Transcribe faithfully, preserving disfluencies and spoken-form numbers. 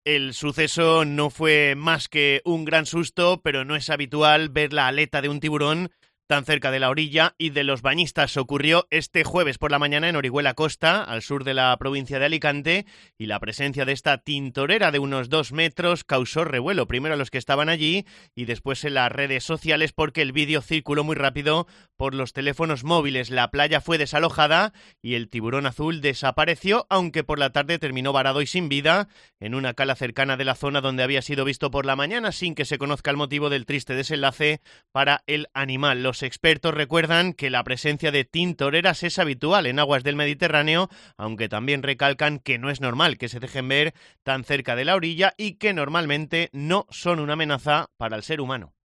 El suceso no fue más que un gran susto, pero no es habitual ver la aleta de un tiburón tan cerca de la orilla y de los bañistas. Ocurrió este jueves por la mañana en Orihuela Costa, al sur de la provincia de Alicante, y la presencia de esta tintorera de unos dos metros causó revuelo, primero a los que estaban allí y después en las redes sociales, porque el vídeo circuló muy rápido por los teléfonos móviles. La playa fue desalojada y el tiburón azul desapareció, aunque por la tarde terminó varado y sin vida en una cala cercana de la zona donde había sido visto por la mañana, sin que se conozca el motivo del triste desenlace para el animal. Los expertos recuerdan que la presencia de tintoreras es habitual en aguas del Mediterráneo, aunque también recalcan que no es normal que se dejen ver tan cerca de la orilla y que normalmente no son una amenaza para el ser humano.